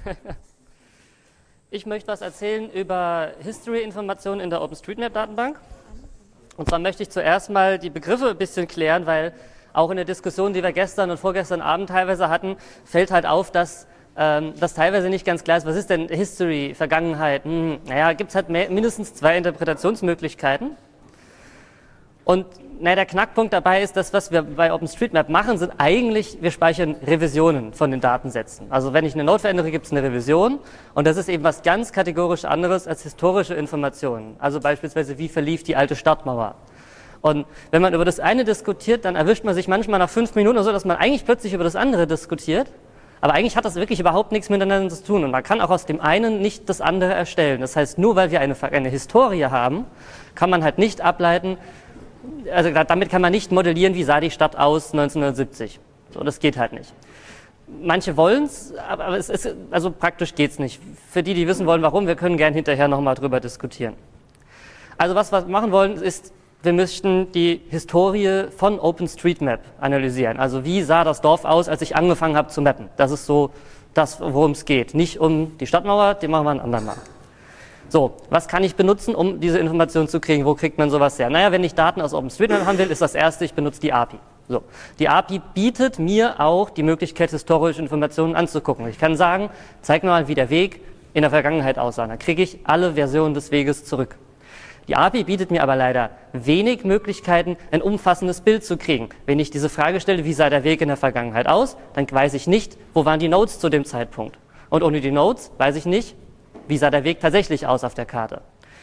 Ich möchte was erzählen über History-Informationen in der OpenStreetMap-Datenbank. Und zwar möchte ich zuerst mal die Begriffe ein bisschen klären, weil auch in der Diskussion, die wir gestern und vorgestern Abend teilweise hatten, fällt halt auf, dass das teilweise nicht ganz klar ist, was ist denn History, Vergangenheit? Naja, gibt es halt mindestens zwei Interpretationsmöglichkeiten. Und der Knackpunkt dabei ist, dass was wir bei OpenStreetMap machen, sind eigentlich, wir speichern Revisionen von den Datensätzen. Also wenn ich eine Node verändere, gibt es eine Revision und das ist eben was ganz kategorisch anderes als historische Informationen. Also beispielsweise, wie verlief die alte Stadtmauer? Und wenn man über das eine diskutiert, dann erwischt man sich manchmal nach 5 Minuten oder so, dass man eigentlich plötzlich über das andere diskutiert. Aber eigentlich hat das wirklich überhaupt nichts miteinander zu tun und man kann auch aus dem einen nicht das andere erstellen. Das heißt, nur weil wir eine Historie haben, kann man halt nicht ableiten, also damit kann man nicht modellieren, wie sah die Stadt aus 1970. So, das geht halt nicht. Manche wollen es, aber also praktisch geht es nicht. Für die, die wissen wollen, warum, wir können gerne hinterher nochmal drüber diskutieren. Also was wir machen wollen, ist, wir möchten die Historie von OpenStreetMap analysieren. Also wie sah das Dorf aus, als ich angefangen habe zu mappen. Das ist so das, worum es geht. Nicht um die Stadtmauer, die machen wir ein andermal. So, was kann ich benutzen, um diese Informationen zu kriegen? Wo kriegt man sowas her? Naja, wenn ich Daten aus OpenStreetMap haben will, ist das erste, ich benutze die API. So, die API bietet mir auch die Möglichkeit, historische Informationen anzugucken. Ich kann sagen, zeig mir mal, wie der Weg in der Vergangenheit aussah. Dann kriege ich alle Versionen des Weges zurück. Die API bietet mir aber leider wenig Möglichkeiten, ein umfassendes Bild zu kriegen. Wenn ich diese Frage stelle, wie sah der Weg in der Vergangenheit aus, dann weiß ich nicht, wo waren die Nodes zu dem Zeitpunkt. Und ohne die Nodes weiß ich nicht, wie sah der Weg tatsächlich aus auf der Karte.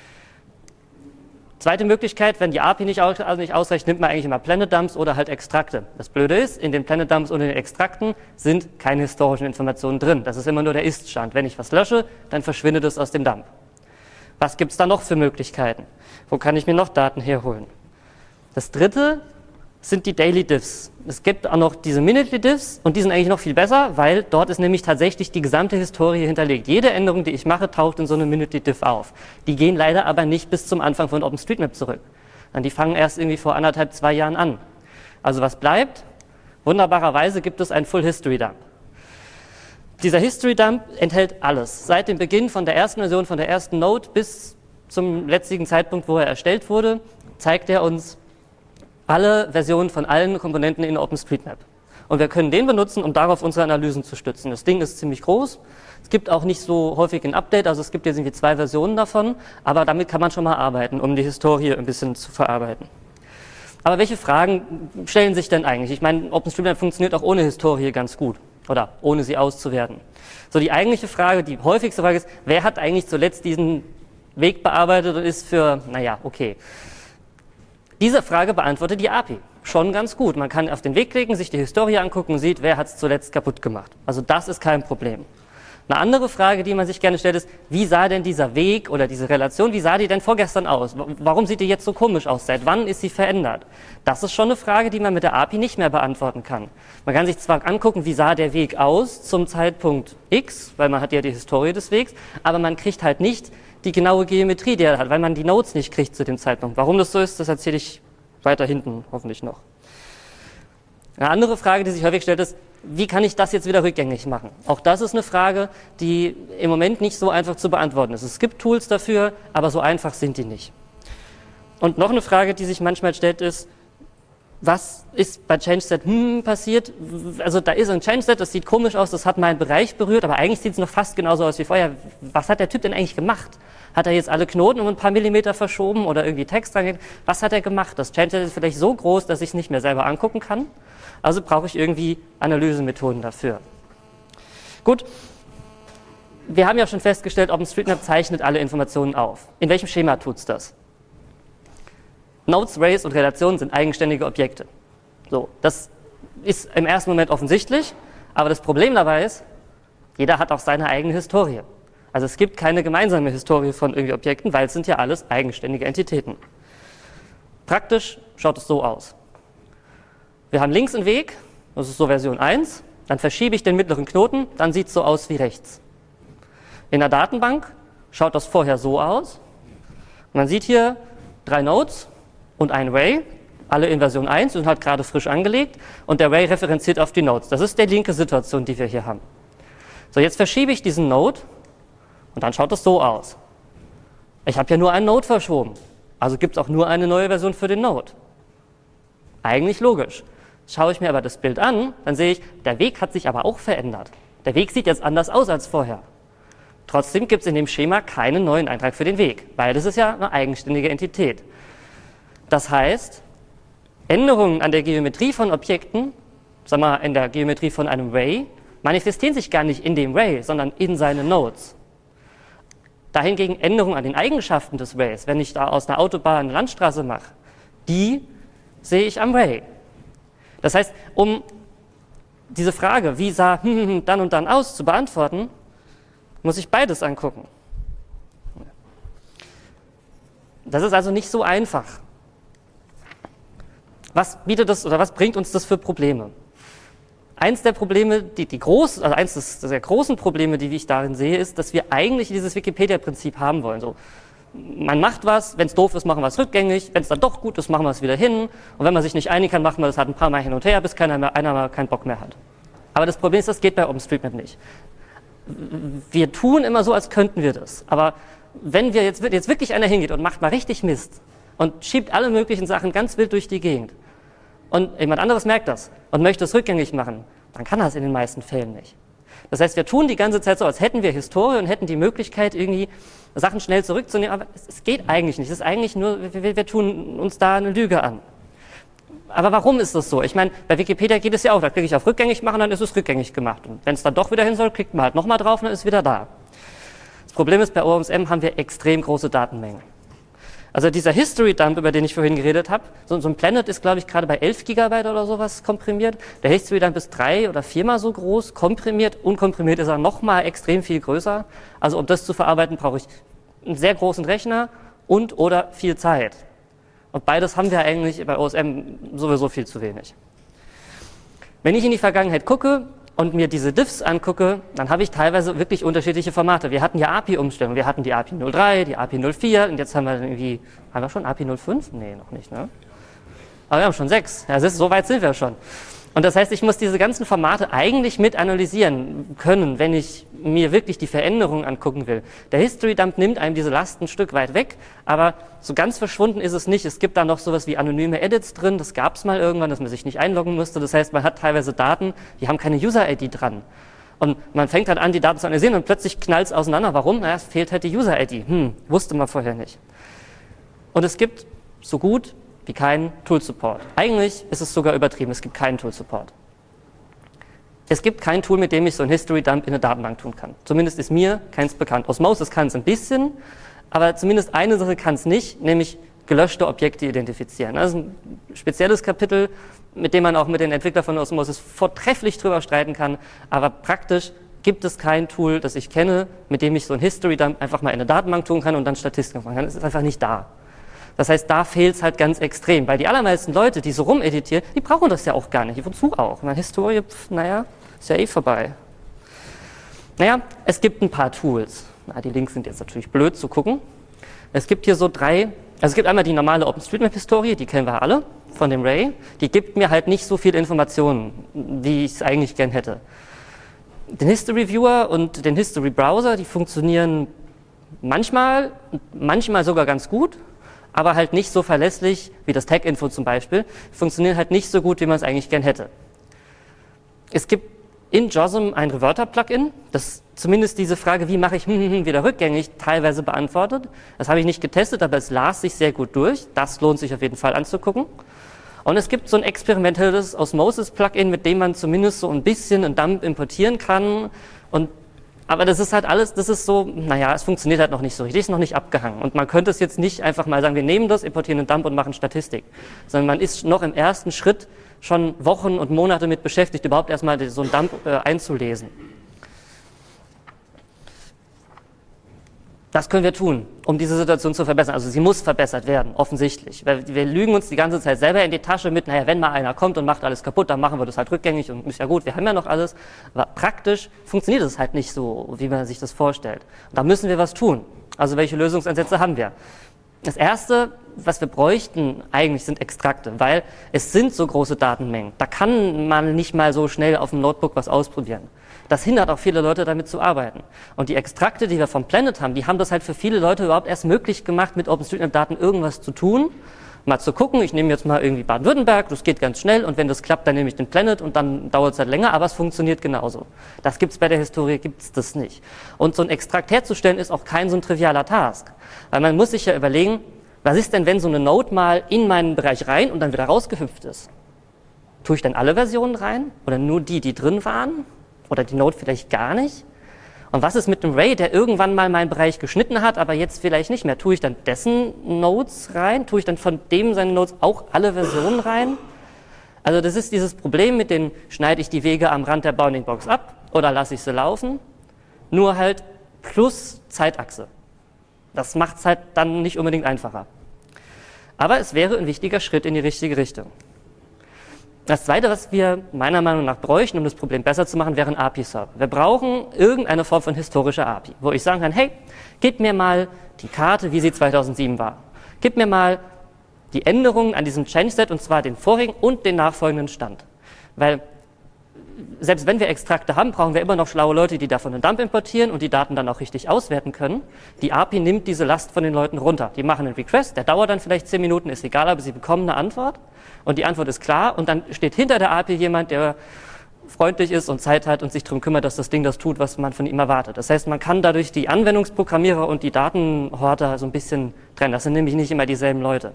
Zweite Möglichkeit, wenn die API nicht ausreicht, nimmt man eigentlich immer Planet Dumps oder halt Extrakte. Das Blöde ist, in den Planet Dumps und in den Extrakten sind keine historischen Informationen drin. Das ist immer nur der Ist-Stand. Wenn ich was lösche, dann verschwindet es aus dem Dump. Was gibt es da noch für Möglichkeiten? Wo kann ich mir noch Daten herholen? Das dritte sind die Daily Diffs. Es gibt auch noch diese Minutely Diffs und die sind eigentlich noch viel besser, weil dort ist nämlich tatsächlich die gesamte Historie hinterlegt. Jede Änderung, die ich mache, taucht in so einem Minutely Diff auf. Die gehen leider aber nicht bis zum Anfang von OpenStreetMap zurück. Die fangen erst irgendwie vor 1,5, 2 Jahren an. Also was bleibt? Wunderbarerweise gibt es einen Full History Dump. Dieser History Dump enthält alles. Seit dem Beginn von der ersten Version, von der ersten Node bis zum letzten Zeitpunkt, wo er erstellt wurde, zeigt er uns alle Versionen von allen Komponenten in OpenStreetMap. Und wir können den benutzen, um darauf unsere Analysen zu stützen. Das Ding ist ziemlich groß. Es gibt auch nicht so häufig ein Update, also es gibt jetzt irgendwie 2 Versionen davon, aber damit kann man schon mal arbeiten, um die Historie ein bisschen zu verarbeiten. Aber welche Fragen stellen sich denn eigentlich? Ich meine, OpenStreetMap funktioniert auch ohne Historie ganz gut. Oder ohne sie auszuwerten. So, die eigentliche Frage, die häufigste Frage ist, wer hat eigentlich zuletzt diesen Weg bearbeitet und ist für, naja, okay. Diese Frage beantwortet die API schon ganz gut. Man kann auf den Weg klicken, sich die Historie angucken und sieht, wer hat es zuletzt kaputt gemacht. Also das ist kein Problem. Eine andere Frage, die man sich gerne stellt, ist, wie sah denn dieser Weg oder diese Relation, wie sah die denn vorgestern aus? Warum sieht die jetzt so komisch aus? Seit wann ist sie verändert? Das ist schon eine Frage, die man mit der API nicht mehr beantworten kann. Man kann sich zwar angucken, wie sah der Weg aus zum Zeitpunkt X, weil man hat ja die Historie des Wegs, aber man kriegt halt nicht die genaue Geometrie, die er hat, weil man die Nodes nicht kriegt zu dem Zeitpunkt. Warum das so ist, das erzähle ich weiter hinten hoffentlich noch. Eine andere Frage, die sich häufig stellt, ist, wie kann ich das jetzt wieder rückgängig machen? Auch das ist eine Frage, die im Moment nicht so einfach zu beantworten ist. Es gibt Tools dafür, aber so einfach sind die nicht. Und noch eine Frage, die sich manchmal stellt, ist, was ist bei ChangeSet passiert? Also da ist ein ChangeSet, das sieht komisch aus, das hat meinen Bereich berührt, aber eigentlich sieht es noch fast genauso aus wie vorher. Was hat der Typ denn eigentlich gemacht? Hat er jetzt alle Knoten um ein paar Millimeter verschoben oder irgendwie Text reingegeben? Was hat er gemacht? Das ChangeSet ist vielleicht so groß, dass ich es nicht mehr selber angucken kann. Also brauche ich irgendwie Analysemethoden dafür. Gut, wir haben ja schon festgestellt, OpenStreetMap zeichnet alle Informationen auf. In welchem Schema tut es das? Nodes, Arrays und Relationen sind eigenständige Objekte. So, das ist im ersten Moment offensichtlich, aber das Problem dabei ist, jeder hat auch seine eigene Historie. Also es gibt keine gemeinsame Historie von irgendwie Objekten, weil es sind ja alles eigenständige Entitäten. Praktisch schaut es so aus. Wir haben links einen Weg, das ist so Version 1, dann verschiebe ich den mittleren Knoten, dann sieht es so aus wie rechts. In der Datenbank schaut das vorher so aus. Man sieht hier 3 Nodes und ein Array, alle in Version 1 und halt gerade frisch angelegt und der Array referenziert auf die Nodes. Das ist die linke Situation, die wir hier haben. So, jetzt verschiebe ich diesen Node und dann schaut es so aus. Ich habe ja nur einen Node verschoben, also gibt es auch nur eine neue Version für den Node. Eigentlich logisch. Schaue ich mir aber das Bild an, dann sehe ich, der Weg hat sich aber auch verändert. Der Weg sieht jetzt anders aus als vorher. Trotzdem gibt es in dem Schema keinen neuen Eintrag für den Weg, weil das ist ja eine eigenständige Entität. Das heißt, Änderungen an der Geometrie von Objekten, sagen wir mal in der Geometrie von einem Ray, manifestieren sich gar nicht in dem Ray, sondern in seinen Nodes. Dahingegen Änderungen an den Eigenschaften des Rays, wenn ich da aus einer Autobahn eine Landstraße mache, die sehe ich am Ray. Das heißt, um diese Frage, wie sah dann und dann aus, zu beantworten, muss ich beides angucken. Das ist also nicht so einfach. Was bietet das oder was bringt uns das für Probleme? Eins der Probleme, eins der großen Probleme, die ich darin sehe, ist, dass wir eigentlich dieses Wikipedia-Prinzip haben wollen. So, man macht was, wenn es doof ist, machen wir es rückgängig, wenn es dann doch gut ist, machen wir es wieder hin. Und wenn man sich nicht einigen kann, machen wir das halt ein paar Mal hin und her, bis einer mal keinen Bock mehr hat. Aber das Problem ist, das geht bei OpenStreetMap nicht. Wir tun immer so, als könnten wir das. Aber wenn jetzt wirklich einer hingeht und macht mal richtig Mist und schiebt alle möglichen Sachen ganz wild durch die Gegend und jemand anderes merkt das und möchte es rückgängig machen, dann kann er es in den meisten Fällen nicht. Das heißt, wir tun die ganze Zeit so, als hätten wir Historie und hätten die Möglichkeit, irgendwie Sachen schnell zurückzunehmen, aber es geht eigentlich nicht. Es ist eigentlich nur, wir tun uns da eine Lüge an. Aber warum ist das so? Ich meine, bei Wikipedia geht es ja auch, da klicke ich auf rückgängig machen, dann ist es rückgängig gemacht. Und wenn es dann doch wieder hin soll, klickt man halt nochmal drauf und dann ist es wieder da. Das Problem ist, bei OpenSM haben wir extrem große Datenmengen. Also dieser History Dump, über den ich vorhin geredet habe, so ein Planet ist, glaube ich, gerade bei 11 Gigabyte oder sowas komprimiert. Der History Dump ist 3 oder 4-mal so groß, komprimiert. Unkomprimiert ist er nochmal extrem viel größer. Also um das zu verarbeiten, brauche ich einen sehr großen Rechner und oder viel Zeit. Und beides haben wir eigentlich bei OSM sowieso viel zu wenig. Wenn ich in die Vergangenheit gucke und mir diese Diffs angucke, dann habe ich teilweise wirklich unterschiedliche Formate. Wir hatten ja API-Umstellungen. Wir hatten die API 03, die API 04 und jetzt haben wir schon API 05? Nee, noch nicht, ne? Aber wir haben schon 6. Ja, so weit sind wir schon. Und das heißt, ich muss diese ganzen Formate eigentlich mit analysieren können, wenn ich mir wirklich die Veränderungen angucken will. Der History Dump nimmt einem diese Last ein Stück weit weg, aber so ganz verschwunden ist es nicht. Es gibt da noch sowas wie anonyme Edits drin, das gab es mal irgendwann, dass man sich nicht einloggen musste. Das heißt, man hat teilweise Daten, die haben keine User-ID dran. Und man fängt halt an, die Daten zu analysieren und plötzlich knallt es auseinander. Warum? Naja, es fehlt halt die User-ID. Wusste man vorher nicht. Und es gibt so gut wie keinen Tool-Support. Eigentlich ist es sogar übertrieben, es gibt keinen Tool-Support. Es gibt kein Tool, mit dem ich so ein History-Dump in eine Datenbank tun kann. Zumindest ist mir keins bekannt. Osmosis kann es ein bisschen, aber zumindest eine Sache kann es nicht, nämlich gelöschte Objekte identifizieren. Das ist ein spezielles Kapitel, mit dem man auch mit den Entwicklern von Osmosis vortrefflich drüber streiten kann, aber praktisch gibt es kein Tool, das ich kenne, mit dem ich so ein History-Dump einfach mal in eine Datenbank tun kann und dann Statistiken machen kann. Es ist einfach nicht da. Das heißt, da fehlt es halt ganz extrem, weil die allermeisten Leute, die so rumeditieren, die brauchen das ja auch gar nicht. Wozu auch? Meine Historie, ist ja eh vorbei. Naja, es gibt ein paar Tools. Die Links sind jetzt natürlich blöd zu gucken. Es gibt hier so 3, also es gibt einmal die normale OpenStreetMap-Historie, die kennen wir alle, von dem Ray. Die gibt mir halt nicht so viel Informationen, wie ich es eigentlich gern hätte. Den History Viewer und den History Browser, die funktionieren manchmal sogar ganz gut, aber halt nicht so verlässlich wie das Tag-Info zum Beispiel, funktionieren halt nicht so gut, wie man es eigentlich gern hätte. Es gibt in JOSM ein Reverter-Plugin, das zumindest diese Frage, wie mache ich wieder rückgängig, teilweise beantwortet. Das habe ich nicht getestet, aber es las sich sehr gut durch. Das lohnt sich auf jeden Fall anzugucken. Und es gibt so ein experimentelles Osmosis-Plugin, mit dem man zumindest so ein bisschen einen Dump importieren kann. Aber das ist halt alles, das ist so, es funktioniert halt noch nicht so richtig, ist noch nicht abgehangen. Und man könnte es jetzt nicht einfach mal sagen, wir nehmen das, importieren einen Dump und machen Statistik. Sondern man ist noch im ersten Schritt schon Wochen und Monate mit beschäftigt, überhaupt erstmal so einen Dump einzulesen. Das können wir tun, um diese Situation zu verbessern. Also sie muss verbessert werden, offensichtlich. Weil wir lügen uns die ganze Zeit selber in die Tasche mit, wenn mal einer kommt und macht alles kaputt, dann machen wir das halt rückgängig und ist ja gut, wir haben ja noch alles. Aber praktisch funktioniert es halt nicht so, wie man sich das vorstellt. Und da müssen wir was tun. Also welche Lösungsansätze haben wir? Das Erste, was wir bräuchten eigentlich, sind Extrakte, weil es sind so große Datenmengen. Da kann man nicht mal so schnell auf dem Notebook was ausprobieren. Das hindert auch viele Leute, damit zu arbeiten. Und die Extrakte, die wir vom Planet haben, die haben das halt für viele Leute überhaupt erst möglich gemacht, mit OpenStreetMap-Daten irgendwas zu tun. Mal zu gucken, ich nehme jetzt mal irgendwie Baden-Württemberg, das geht ganz schnell und wenn das klappt, dann nehme ich den Planet und dann dauert es halt länger, aber es funktioniert genauso. Das gibt's bei der Historie, gibt's das nicht. Und so ein Extrakt herzustellen ist auch kein so ein trivialer Task. Weil man muss sich ja überlegen, was ist denn, wenn so eine Node mal in meinen Bereich rein und dann wieder rausgehüpft ist? Tue ich dann alle Versionen rein? Oder nur die, die drin waren? Oder die Node vielleicht gar nicht? Und was ist mit dem Ray, der irgendwann mal meinen Bereich geschnitten hat, aber jetzt vielleicht nicht mehr? Tue ich dann dessen Nodes rein? Tue ich dann von dem seine Nodes auch alle Versionen rein? Also das ist dieses Problem mit den, schneide ich die Wege am Rand der Bounding Box ab oder lasse ich sie laufen? Nur halt plus Zeitachse. Das macht es halt dann nicht unbedingt einfacher. Aber es wäre ein wichtiger Schritt in die richtige Richtung. Das Zweite, was wir meiner Meinung nach bräuchten, um das Problem besser zu machen, wäre ein API-Server. Wir brauchen irgendeine Form von historischer API, wo ich sagen kann, hey, gib mir mal die Karte, wie sie 2007 war. Gib mir mal die Änderungen an diesem Change-Set, und zwar den vorigen und den nachfolgenden Stand. Weil selbst wenn wir Extrakte haben, brauchen wir immer noch schlaue Leute, die davon einen Dump importieren und die Daten dann auch richtig auswerten können. Die API nimmt diese Last von den Leuten runter. Die machen einen Request, der dauert dann vielleicht 10 Minuten, ist egal, aber sie bekommen eine Antwort. Und die Antwort ist klar und dann steht hinter der API jemand, der freundlich ist und Zeit hat und sich darum kümmert, dass das Ding das tut, was man von ihm erwartet. Das heißt, man kann dadurch die Anwendungsprogrammierer und die Datenhorter so ein bisschen trennen. Das sind nämlich nicht immer dieselben Leute.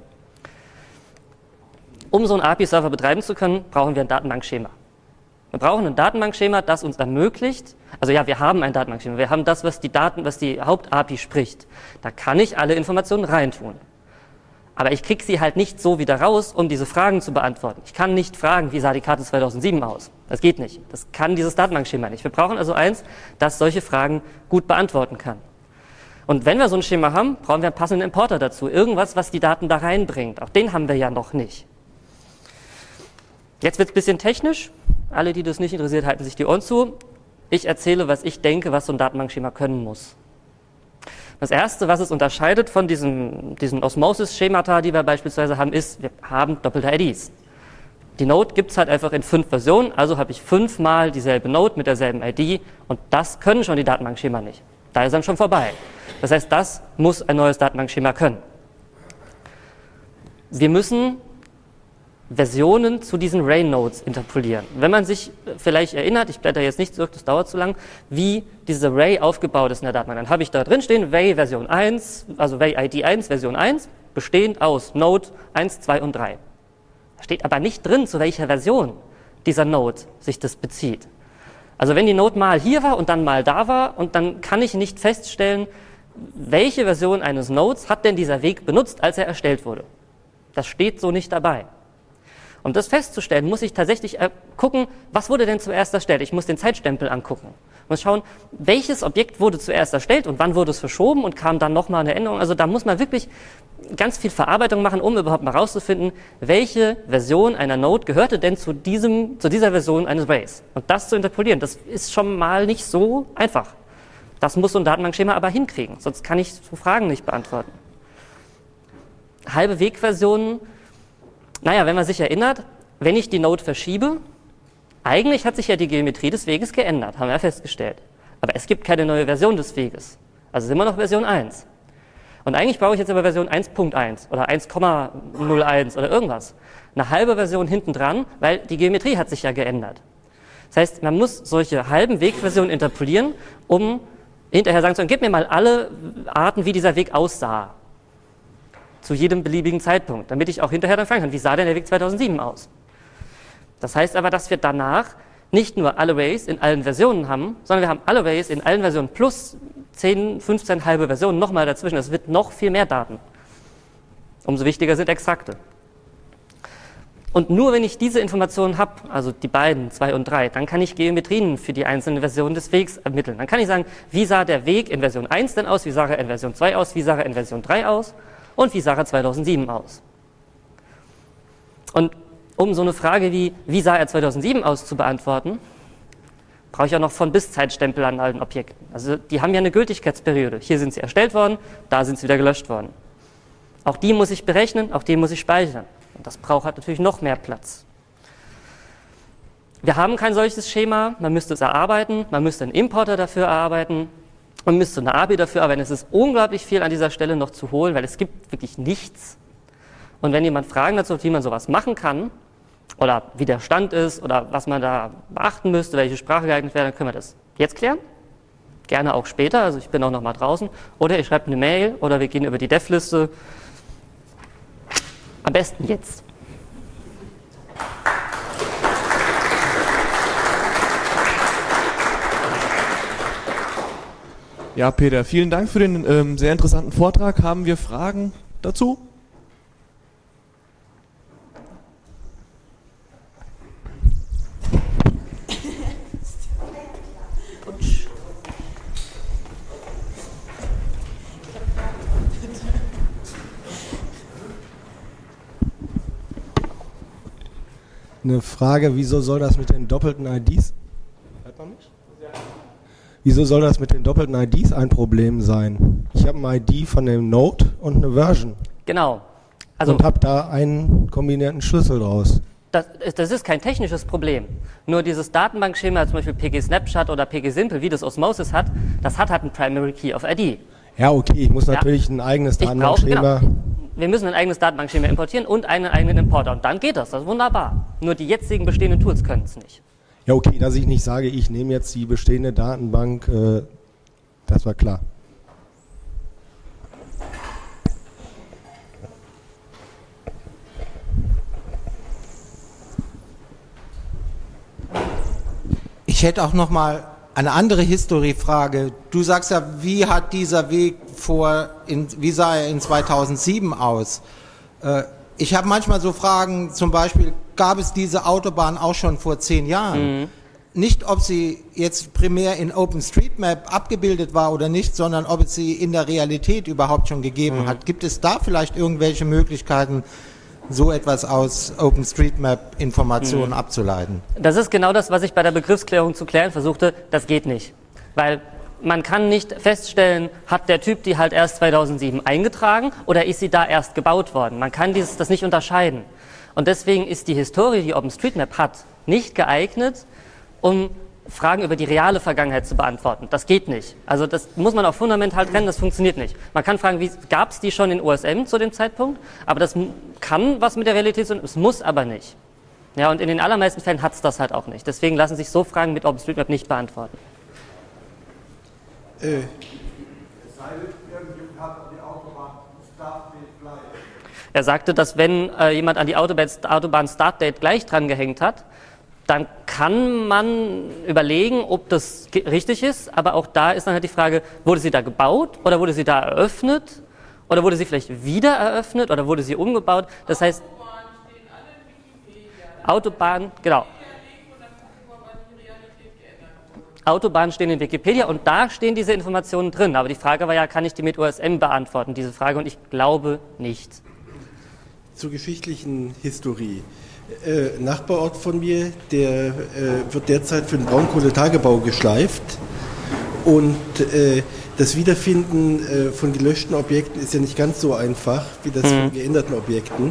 Um so einen API-Server betreiben zu können, brauchen wir ein Datenbankschema. Wir brauchen ein Datenbankschema, das uns ermöglicht, also ja, wir haben ein Datenbankschema, wir haben das, was die Haupt-API spricht. Da kann ich alle Informationen reintun. Aber ich kriege sie halt nicht so wieder raus, um diese Fragen zu beantworten. Ich kann nicht fragen, wie sah die Karte 2007 aus. Das geht nicht. Das kann dieses Datenbankschema nicht. Wir brauchen also eins, das solche Fragen gut beantworten kann. Und wenn wir so ein Schema haben, brauchen wir einen passenden Importer dazu. Irgendwas, was die Daten da reinbringt. Auch den haben wir ja noch nicht. Jetzt wird es ein bisschen technisch. Alle, die das nicht interessiert, halten sich die Ohren zu. Ich erzähle, was ich denke, was so ein Datenbankschema können muss. Das Erste, was es unterscheidet von diesen Osmosis-Schemata, die wir beispielsweise haben, ist, wir haben doppelte IDs. Die Node gibt es halt einfach in 5 Versionen, also habe ich 5-mal dieselbe Node mit derselben ID und das können schon die Datenbankschema nicht. Da ist dann schon vorbei. Das heißt, das muss ein neues Datenbankschema können. Wir müssen Versionen zu diesen Ray-Nodes interpolieren. Wenn man sich vielleicht erinnert, ich blätter jetzt nicht zurück, das dauert zu lang, wie diese Ray aufgebaut ist in der Datenbank. Dann habe ich da drin stehen, Ray Version 1, also Ray ID 1 Version 1, bestehend aus Node 1, 2 und 3. Da steht aber nicht drin, zu welcher Version dieser Node sich das bezieht. Also wenn die Node mal hier war und dann mal da war und dann kann ich nicht feststellen, welche Version eines Nodes hat denn dieser Weg benutzt, als er erstellt wurde. Das steht so nicht dabei. Um das festzustellen, muss ich tatsächlich gucken, was wurde denn zuerst erstellt. Ich muss den Zeitstempel angucken. Ich muss schauen, welches Objekt wurde zuerst erstellt und wann wurde es verschoben und kam dann nochmal eine Änderung. Also da muss man wirklich ganz viel Verarbeitung machen, um überhaupt mal rauszufinden, welche Version einer Node gehörte denn zu dieser Version eines Rays. Und das zu interpolieren, das ist schon mal nicht so einfach. Das muss so ein Datenbankschema aber hinkriegen, sonst kann ich so Fragen nicht beantworten. Halbe Wegversionen. Naja, wenn man sich erinnert, wenn ich die Node verschiebe, eigentlich hat sich ja die Geometrie des Weges geändert, haben wir ja festgestellt. Aber es gibt keine neue Version des Weges. Also ist immer noch Version 1. Und eigentlich brauche ich jetzt aber Version 1.1 oder 1,01 oder irgendwas. Eine halbe Version hinten dran, weil die Geometrie hat sich ja geändert. Das heißt, man muss solche halben Wegversionen interpolieren, um hinterher sagen zu können, gib mir mal alle Arten, wie dieser Weg aussah. Zu jedem beliebigen Zeitpunkt, damit ich auch hinterher dann fragen kann, wie sah denn der Weg 2007 aus? Das heißt aber, dass wir danach nicht nur alle Rays in allen Versionen haben, sondern wir haben alle Rays in allen Versionen plus 10, 15 halbe Versionen nochmal dazwischen. Es wird noch viel mehr Daten. Umso wichtiger sind Extrakte. Und nur wenn ich diese Informationen habe, also die beiden, 2 und 3, dann kann ich Geometrien für die einzelnen Versionen des Wegs ermitteln. Dann kann ich sagen, wie sah der Weg in Version 1 denn aus, wie sah er in Version 2 aus, wie sah er in Version 3 aus und wie sah er 2007 aus. Und um so eine Frage wie sah er 2007 aus, zu beantworten, brauche ich auch noch von bis Zeitstempel an allen Objekten. Also die haben ja eine Gültigkeitsperiode. Hier sind sie erstellt worden, da sind sie wieder gelöscht worden. Auch die muss ich berechnen, auch die muss ich speichern. Und das braucht halt natürlich noch mehr Platz. Wir haben kein solches Schema, man müsste es erarbeiten, man müsste einen Importer dafür erarbeiten, man müsste eine API dafür arbeiten. Es ist unglaublich viel an dieser Stelle noch zu holen, weil es gibt wirklich nichts. Und wenn jemand Fragen dazu hat, wie man sowas machen kann, oder wie der Stand ist, oder was man da beachten müsste, welche Sprache geeignet wäre, dann können wir das jetzt klären. Gerne auch später, also ich bin auch noch mal draußen. Oder ihr schreibt eine Mail, oder wir gehen über die Dev-Liste. Am besten jetzt. Ja, Peter, vielen Dank für den sehr interessanten Vortrag. Haben wir Fragen dazu? Eine Frage, wieso soll das mit den doppelten IDs? Hört man mich? Wieso soll das mit den doppelten IDs ein Problem sein? Ich habe eine ID von dem Node und eine Version. Genau. Also, und habe da einen kombinierten Schlüssel draus. Das ist kein technisches Problem. Nur dieses Datenbankschema, zum Beispiel PG-Snapshot oder PG-Simple, wie das Osmosis hat, das hat halt einen Primary Key of ID. Ja, okay, ich muss natürlich ein eigenes Datenbankschema... Genau. Wir müssen ein eigenes Datenbankschema importieren und einen eigenen Importer. Und dann geht das. Das ist wunderbar. Nur die jetzigen bestehenden Tools können es nicht. Ja, okay, dass ich nicht sage, ich nehme jetzt die bestehende Datenbank, das war klar. Ich hätte auch noch mal eine andere Historiefrage. Du sagst ja, wie hat dieser Weg wie sah er in 2007 aus? Ich habe manchmal so Fragen, zum Beispiel, gab es diese Autobahn auch schon vor 10 Jahren? Mhm. Nicht, ob sie jetzt primär in OpenStreetMap abgebildet war oder nicht, sondern ob es sie in der Realität überhaupt schon gegeben hat. Gibt es da vielleicht irgendwelche Möglichkeiten, so etwas aus OpenStreetMap-Informationen abzuleiten? Das ist genau das, was ich bei der Begriffsklärung zu klären versuchte. Das geht nicht. Weil man kann nicht feststellen, hat der Typ die halt erst 2007 eingetragen oder ist sie da erst gebaut worden. Man kann das nicht unterscheiden. Und deswegen ist die Historie, die OpenStreetMap hat, nicht geeignet, um Fragen über die reale Vergangenheit zu beantworten. Das geht nicht. Also das muss man auch fundamental trennen, das funktioniert nicht. Man kann fragen, gab es die schon in OSM zu dem Zeitpunkt? Aber das kann was mit der Realität sein, es muss aber nicht. Ja, und in den allermeisten Fällen hat es das halt auch nicht. Deswegen lassen sich so Fragen mit OpenStreetMap nicht beantworten. Er sagte, dass wenn jemand an die Autobahn Startdate gleich dran gehängt hat, dann kann man überlegen, ob das richtig ist, aber auch da ist dann halt die Frage, wurde sie da gebaut oder wurde sie da eröffnet oder wurde sie vielleicht wieder eröffnet oder wurde sie umgebaut? Das heißt, Autobahnen, genau. Autobahnen stehen in Wikipedia und da stehen diese Informationen drin. Aber die Frage war ja, kann ich die mit OSM beantworten, diese Frage? Und ich glaube nicht. Zur geschichtlichen Historie. Nachbarort von mir, der wird derzeit für den Braunkohletagebau geschleift. Und das Wiederfinden von gelöschten Objekten ist ja nicht ganz so einfach wie das von geänderten Objekten.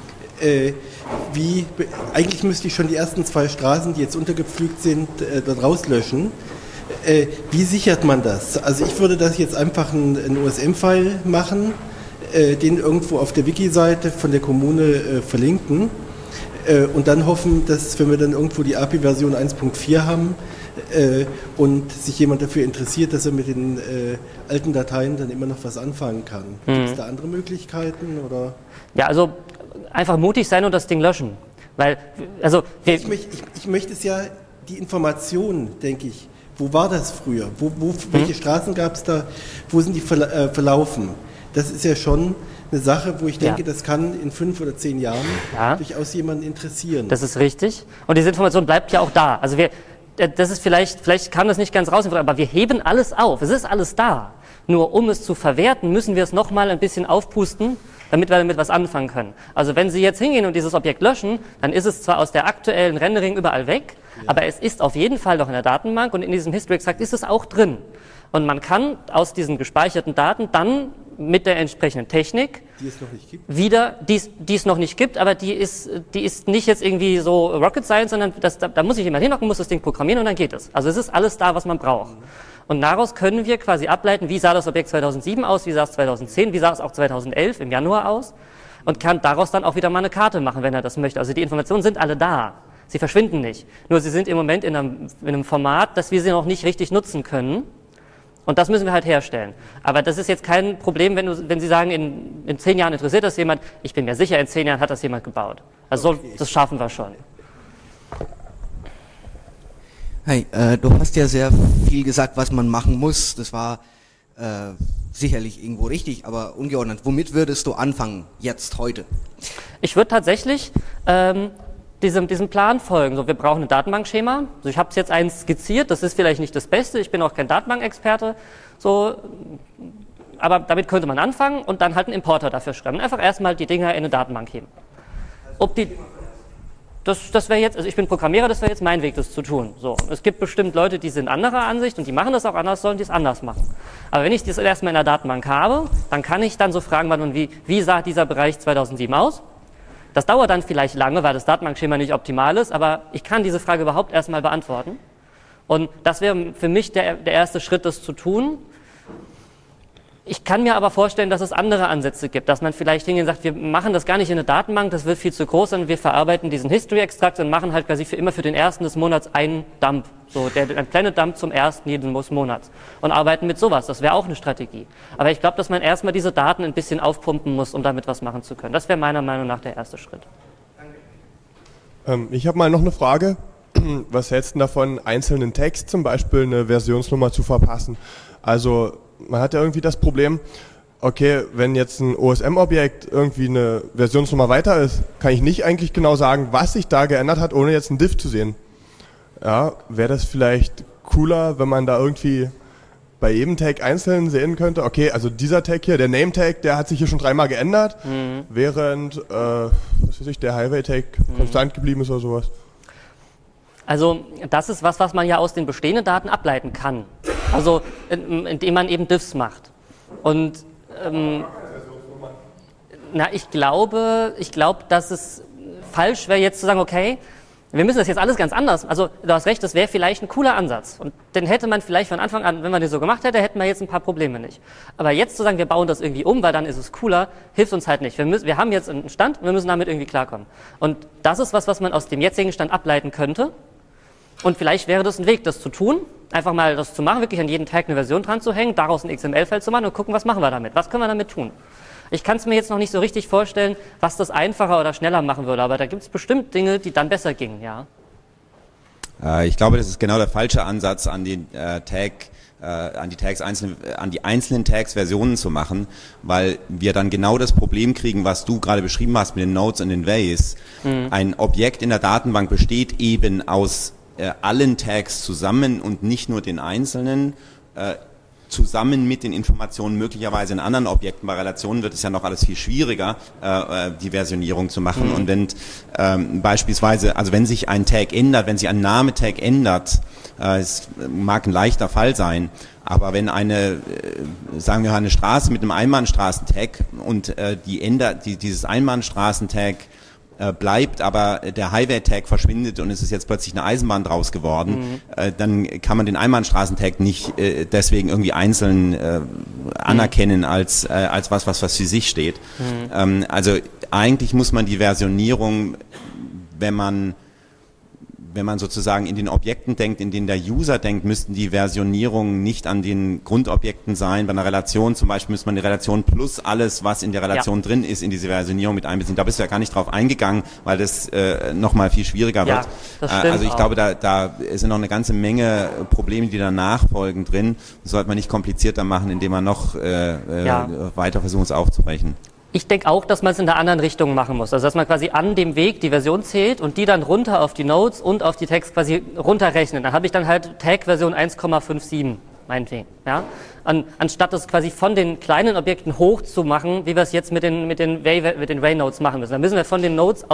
Eigentlich müsste ich schon die ersten 2 Straßen, die jetzt untergepflügt sind, dort rauslöschen. Wie sichert man das? Also ich würde das jetzt einfach einen OSM-File machen, den irgendwo auf der Wiki-Seite von der Kommune verlinken und dann hoffen, dass, wenn wir dann irgendwo die API-Version 1.4 haben und sich jemand dafür interessiert, dass er mit den alten Dateien dann immer noch was anfangen kann. Gibt es da andere Möglichkeiten? Oder? Ja, also einfach mutig sein und das Ding löschen. Weil, also ich möchte es ja, die Informationen, denke ich, wo war das früher? Welche Straßen gab es da? Wo sind die verlaufen? Das ist ja schon eine Sache, wo ich denke, das kann in 5 oder 10 Jahren durchaus jemanden interessieren. Das ist richtig. Und diese Information bleibt ja auch da. Also das ist vielleicht kam das nicht ganz raus, aber wir heben alles auf. Es ist alles da. Nur um es zu verwerten, müssen wir es nochmal ein bisschen aufpusten, damit wir damit was anfangen können. Also wenn Sie jetzt hingehen und dieses Objekt löschen, dann ist es zwar aus der aktuellen Rendering überall weg, aber es ist auf jeden Fall noch in der Datenbank und in diesem History Extract ist es auch drin. Und man kann aus diesen gespeicherten Daten dann mit der entsprechenden Technik, Die es noch nicht gibt? die es noch nicht gibt, aber die ist nicht jetzt irgendwie so Rocket Science, sondern da muss ich jemand hinhocken, muss das Ding programmieren und dann geht es. Also es ist alles da, was man braucht. Und daraus können wir quasi ableiten, wie sah das Objekt 2007 aus, wie sah es 2010, wie sah es auch 2011 im Januar aus und kann daraus dann auch wieder mal eine Karte machen, wenn er das möchte. Also die Informationen sind alle da. Sie verschwinden nicht. Nur sie sind im Moment in einem Format, dass wir sie noch nicht richtig nutzen können. Und das müssen wir halt herstellen. Aber das ist jetzt kein Problem, wenn Sie sagen, in 10 Jahren interessiert das jemand. Ich bin mir sicher, in 10 Jahren hat das jemand gebaut. Also das schaffen wir schon. Hey, du hast ja sehr viel gesagt, was man machen muss. Das war sicherlich irgendwo richtig, aber ungeordnet. Womit würdest du anfangen, jetzt, heute? Ich würde tatsächlich diesem Plan folgen. So, wir brauchen ein Datenbankschema. Also ich habe es jetzt eins skizziert, das ist vielleicht nicht das Beste, ich bin auch kein Datenbankexperte, so, aber damit könnte man anfangen und dann halt einen Importer dafür schreiben. Einfach erstmal die Dinger in eine Datenbank heben. Das wäre jetzt, also ich bin Programmierer, das wäre jetzt mein Weg, das zu tun. So, es gibt bestimmt Leute, die sind anderer Ansicht und die machen das auch anders, sollen die es anders machen. Aber wenn ich das erstmal in der Datenbank habe, dann kann ich dann so fragen, wann und wie sah dieser Bereich 2007 aus? Das dauert dann vielleicht lange, weil das Datenbankschema nicht optimal ist, aber ich kann diese Frage überhaupt erstmal beantworten. Und das wäre für mich der erste Schritt, das zu tun. Ich kann mir aber vorstellen, dass es andere Ansätze gibt, dass man vielleicht hingehen und sagt, wir machen das gar nicht in eine Datenbank, das wird viel zu groß, sondern wir verarbeiten diesen History-Extrakt und machen halt quasi immer für den ersten des Monats einen Dump, so ein Planet Dump zum ersten jeden Monats und arbeiten mit sowas. Das wäre auch eine Strategie. Aber ich glaube, dass man erstmal diese Daten ein bisschen aufpumpen muss, um damit was machen zu können. Das wäre meiner Meinung nach der erste Schritt. Ich habe mal noch eine Frage. Was hältst du davon, einzelnen Text zum Beispiel eine Versionsnummer zu verpassen? Also man hat ja irgendwie das Problem, okay, wenn jetzt ein OSM-Objekt irgendwie eine Versionsnummer weiter ist, kann ich nicht eigentlich genau sagen, was sich da geändert hat, ohne jetzt einen Diff zu sehen. Ja, wäre das vielleicht cooler, wenn man da irgendwie bei jedem Tag einzeln sehen könnte, okay, also dieser Tag hier, der Name-Tag, der hat sich hier schon 3-mal geändert, während, was weiß ich, der Highway-Tag konstant geblieben ist oder sowas. Also das ist was man ja aus den bestehenden Daten ableiten kann. Also indem man eben Diffs macht. Und ich glaube, dass es falsch wäre, jetzt zu sagen, okay, wir müssen das jetzt alles ganz anders. Also du hast recht, das wäre vielleicht ein cooler Ansatz. Und den hätte man vielleicht von Anfang an, wenn man den so gemacht hätte, hätten wir jetzt ein paar Probleme nicht. Aber jetzt zu sagen, wir bauen das irgendwie um, weil dann ist es cooler, hilft uns halt nicht. Wir haben jetzt einen Stand und wir müssen damit irgendwie klarkommen. Und das ist was man aus dem jetzigen Stand ableiten könnte. Und vielleicht wäre das ein Weg, das zu tun, einfach mal das zu machen, wirklich an jeden Tag eine Version dran zu hängen, daraus ein XML-Feld zu machen und gucken, was machen wir damit, was können wir damit tun. Ich kann es mir jetzt noch nicht so richtig vorstellen, was das einfacher oder schneller machen würde, aber da gibt es bestimmt Dinge, die dann besser gingen, ja. Ich glaube, das ist genau der falsche Ansatz, an die einzelnen Tags Versionen zu machen, weil wir dann genau das Problem kriegen, was du gerade beschrieben hast mit den Nodes und den Ways. Ein Objekt in der Datenbank besteht eben aus allen Tags zusammen und nicht nur den einzelnen, zusammen mit den Informationen möglicherweise in anderen Objekten. Bei Relationen wird es ja noch alles viel schwieriger, die Versionierung zu machen. Und wenn beispielsweise, also wenn sich ein Tag ändert, wenn sich ein Name-Tag ändert, es mag ein leichter Fall sein, aber wenn sagen wir mal eine Straße mit einem Einbahnstraßentag und dieses Einbahnstraßentag bleibt, aber der Highway-Tag verschwindet und es ist jetzt plötzlich eine Eisenbahn draus geworden, dann kann man den Einbahnstraßentag nicht deswegen irgendwie einzeln anerkennen als was für sich steht. Also eigentlich muss man die Versionierung, wenn man sozusagen in den Objekten denkt, in denen der User denkt, müssten die Versionierungen nicht an den Grundobjekten sein. Bei einer Relation zum Beispiel müsste man die Relation plus alles, was in der Relation drin ist, in diese Versionierung mit einbeziehen. Da bist du ja gar nicht drauf eingegangen, weil das nochmal viel schwieriger wird. Das stimmt also ich glaube, da sind noch eine ganze Menge Probleme, die danach folgen drin. Das sollte man nicht komplizierter machen, indem man noch weiter versucht, es aufzubrechen. Ich denke auch, dass man es in der anderen Richtung machen muss. Also dass man quasi an dem Weg die Version zählt und die dann runter auf die Nodes und auf die Tags quasi runterrechnet. Dann habe ich dann halt Tag-Version 1,57, meinetwegen. Ja? Anstatt das quasi von den kleinen Objekten hoch zu machen, wie wir es jetzt mit den Ray-Nodes machen müssen. Dann müssen wir von den Nodes auf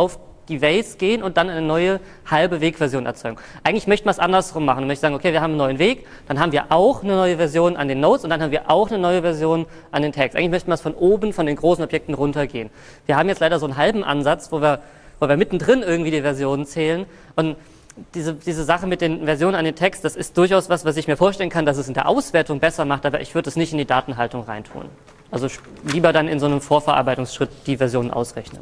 die Ways gehen und dann eine neue halbe Wegversion erzeugen. Eigentlich möchte man es andersrum machen. Man möchte sagen, okay, wir haben einen neuen Weg, dann haben wir auch eine neue Version an den Nodes und dann haben wir auch eine neue Version an den Tags. Eigentlich möchte man es von oben, von den großen Objekten runtergehen. Wir haben jetzt leider so einen halben Ansatz, wo wir mittendrin irgendwie die Versionen zählen und diese Sache mit den Versionen an den Tags, das ist durchaus was ich mir vorstellen kann, dass es in der Auswertung besser macht, aber ich würde es nicht in die Datenhaltung reintun. Also lieber dann in so einem Vorverarbeitungsschritt die Versionen ausrechnen.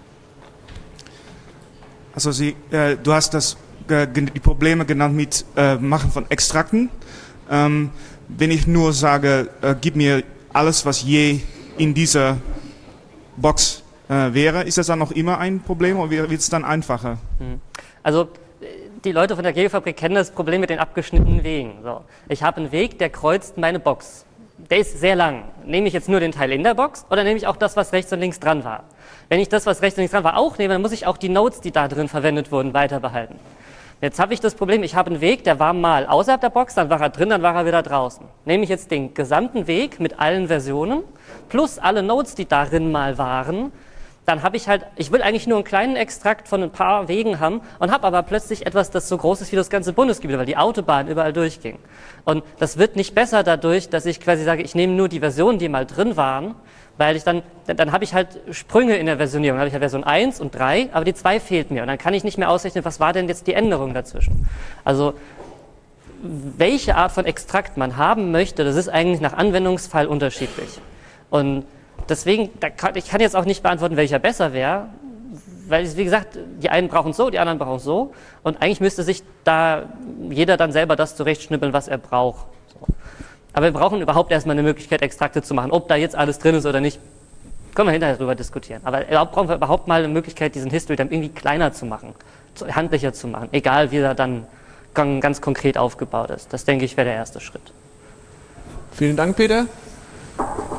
Also du hast die Probleme genannt mit Machen von Extrakten. Wenn ich nur sage, gib mir alles, was je in dieser Box wäre, ist das dann noch immer ein Problem oder wird es dann einfacher? Also die Leute von der Geofabrik kennen das Problem mit den abgeschnittenen Wegen. So. Ich habe einen Weg, der kreuzt meine Box. Der ist sehr lang. Nehme ich jetzt nur den Teil in der Box oder nehme ich auch das, was rechts und links dran war? Wenn ich das, was rechts und links dran war, auch nehme, dann muss ich auch die Nodes, die da drin verwendet wurden, weiter behalten. Jetzt habe ich das Problem, ich habe einen Weg, der war mal außerhalb der Box, dann war er drin, dann war er wieder draußen. Nehme ich jetzt den gesamten Weg mit allen Versionen plus alle Nodes, die darin mal waren, dann habe ich will eigentlich nur einen kleinen Extrakt von ein paar Wegen haben und habe aber plötzlich etwas, das so groß ist wie das ganze Bundesgebiet, weil die Autobahn überall durchging. Und das wird nicht besser dadurch, dass ich quasi sage, ich nehme nur die Versionen, die mal drin waren, weil dann habe ich halt Sprünge in der Versionierung. Dann habe ich ja Version 1 und 3, aber die 2 fehlt mir. Und dann kann ich nicht mehr ausrechnen, was war denn jetzt die Änderung dazwischen. Also welche Art von Extrakt man haben möchte, das ist eigentlich nach Anwendungsfall unterschiedlich. Und deswegen, ich kann jetzt auch nicht beantworten, welcher besser wäre, weil, wie gesagt, die einen brauchen es so, die anderen brauchen es so. Und eigentlich müsste sich da jeder dann selber das zurechtschnippeln, was er braucht. So. Aber wir brauchen überhaupt erstmal eine Möglichkeit, Extrakte zu machen. Ob da jetzt alles drin ist oder nicht, können wir hinterher drüber diskutieren. Aber brauchen wir überhaupt mal eine Möglichkeit, diesen History-Dump irgendwie kleiner zu machen, handlicher zu machen, egal wie er dann ganz konkret aufgebaut ist. Das, denke ich, wäre der erste Schritt. Vielen Dank, Peter.